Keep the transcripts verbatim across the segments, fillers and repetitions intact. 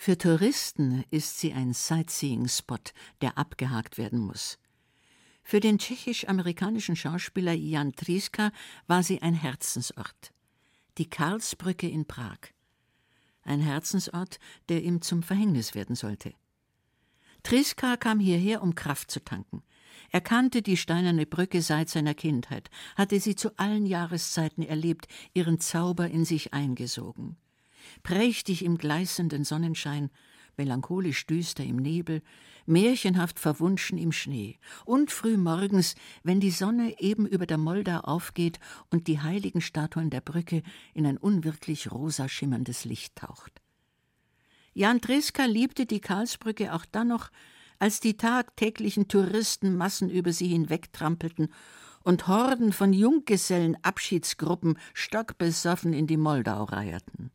Für Touristen ist sie ein Sightseeing-Spot, der abgehakt werden muss. Für den tschechisch-amerikanischen Schauspieler Jan Trieska war sie ein Herzensort. Die Karlsbrücke in Prag. Ein Herzensort, der ihm zum Verhängnis werden sollte. Trieska kam hierher, um Kraft zu tanken. Er kannte die Steinerne Brücke seit seiner Kindheit, hatte sie zu allen Jahreszeiten erlebt, ihren Zauber in sich eingesogen. Prächtig im gleißenden Sonnenschein, melancholisch düster im Nebel, märchenhaft verwunschen im Schnee und früh morgens, wenn die Sonne eben über der Moldau aufgeht und die heiligen Statuen der Brücke in ein unwirklich rosa schimmerndes Licht taucht. Jan Trieska liebte die Karlsbrücke auch dann noch, als die tagtäglichen Touristenmassen über sie hinwegtrampelten und Horden von Junggesellen-Abschiedsgruppen stockbesoffen in die Moldau reierten.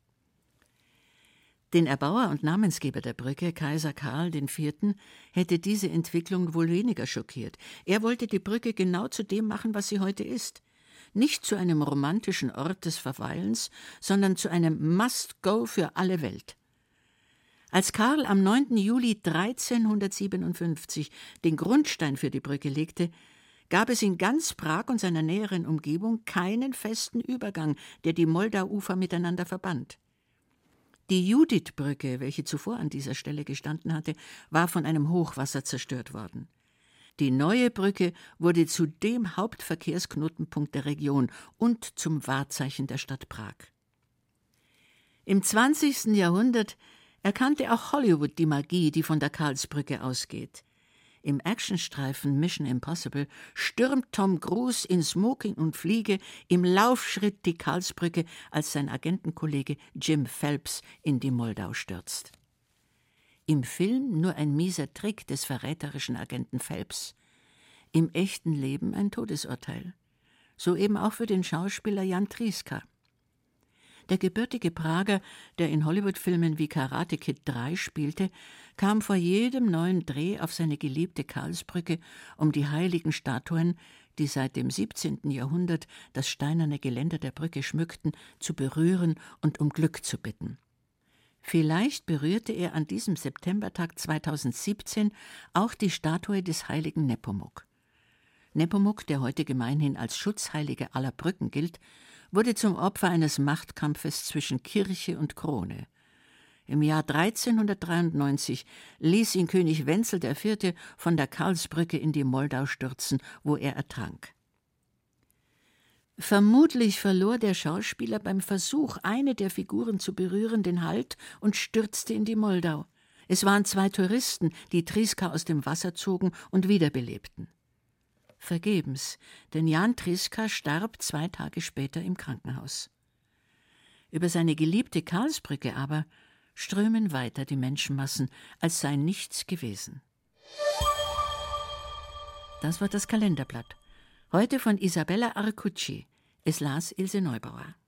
Den Erbauer und Namensgeber der Brücke, Kaiser Karl der Vierte., hätte diese Entwicklung wohl weniger schockiert. Er wollte die Brücke genau zu dem machen, was sie heute ist. Nicht zu einem romantischen Ort des Verweilens, sondern zu einem Must-Go für alle Welt. Als Karl am neunten Juli dreizehnhundertsiebenundfünfzig den Grundstein für die Brücke legte, gab es in ganz Prag und seiner näheren Umgebung keinen festen Übergang, der die Moldauufer miteinander verband. Die Judithbrücke, welche zuvor an dieser Stelle gestanden hatte, war von einem Hochwasser zerstört worden. Die neue Brücke wurde zu dem Hauptverkehrsknotenpunkt der Region und zum Wahrzeichen der Stadt Prag. Im zwanzigsten Jahrhundert erkannte auch Hollywood die Magie, die von der Karlsbrücke ausgeht. Im Actionstreifen Mission Impossible stürmt Tom Cruise in Smoking und Fliege im Laufschritt die Karlsbrücke, als sein Agentenkollege Jim Phelps in die Moldau stürzt. Im Film nur ein mieser Trick des verräterischen Agenten Phelps. Im echten Leben ein Todesurteil. So eben auch für den Schauspieler Jan Trieska. Der gebürtige Prager, der in Hollywood-Filmen wie Karate Kid drei spielte, kam vor jedem neuen Dreh auf seine geliebte Karlsbrücke, um die heiligen Statuen, die seit dem siebzehnten Jahrhundert das steinerne Geländer der Brücke schmückten, zu berühren und um Glück zu bitten. Vielleicht berührte er an diesem Septembertag zweitausendsiebzehn auch die Statue des heiligen Nepomuk. Nepomuk, der heute gemeinhin als Schutzheilige aller Brücken gilt, wurde zum Opfer eines Machtkampfes zwischen Kirche und Krone. Im Jahr dreizehnhundertdreiundneunzig ließ ihn König Wenzel der Vierte. Von der Karlsbrücke in die Moldau stürzen, wo er ertrank. Vermutlich verlor der Schauspieler beim Versuch, eine der Figuren zu berühren, den Halt und stürzte in die Moldau. Es waren zwei Touristen, die Trieska aus dem Wasser zogen und wiederbelebten. Vergebens, denn Jan Trieska starb zwei Tage später im Krankenhaus. Über seine geliebte Karlsbrücke aber strömen weiter die Menschenmassen, als sei nichts gewesen. Das war das Kalenderblatt. Heute von Isabella Arcucci. Es las Ilse Neubauer.